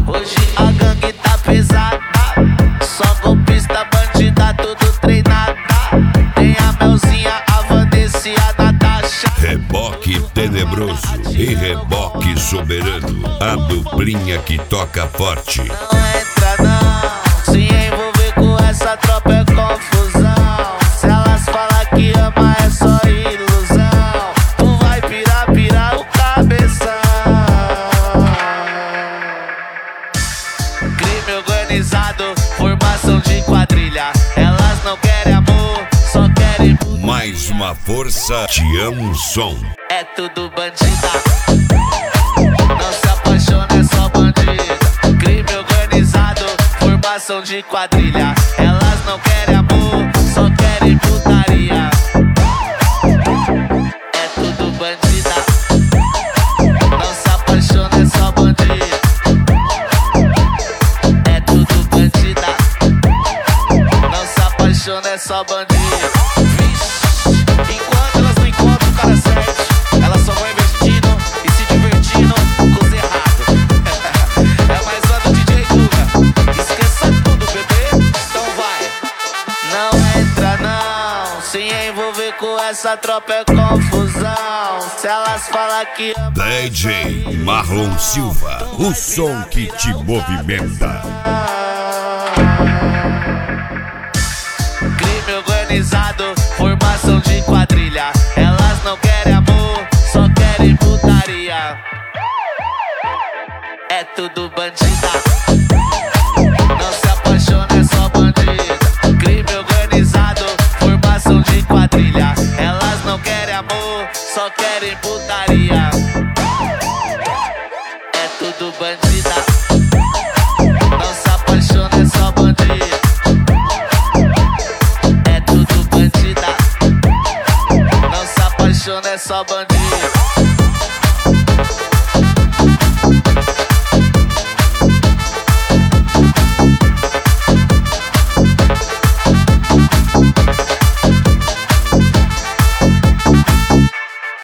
Hoje a gangue tá pesada, só golpista, bandida, tudo treinada. Tem a Melzinha, a Vanessa e a Natasha. Reboque tenebroso e reboque soberano, a duplinha que toca forte. Não entra não, se envolver com essa tropa é confusão. Se elas falar que ama é só ilusão. Tu vai pirar o cabeção. Crime organizado, formação de quadrilha. Elas não querem amor, só querem... Mais uma força, te amo um som. É tudo bandida, não se apaixona, é só bandida. Crime organizado, formação de quadrilha. Elas não querem amor, só querem putaria. É tudo bandida, não se apaixona, é só bandida. É tudo bandida, não se apaixona, é só bandida. Enquanto elas não encontram o cara certo, elas só vão investindo e se divertindo com os errados. É mais uma do DJ Guga, esqueça tudo, bebê, então vai. Não entra não, se envolver com essa tropa é confusão. Se elas falar que... DJ Marlon Silva, o som que te movimenta. Crime organizado, formação de quadrilha. Elas não querem amor, só querem putaria. É tudo bandida, não se apaixona, é só bandida. Crime organizado, formação de quadrilha. Elas não querem amor, só querem putaria. É tudo bandida, não se apaixona, é só bandida. É tudo bandida, não se apaixona, é só bandida.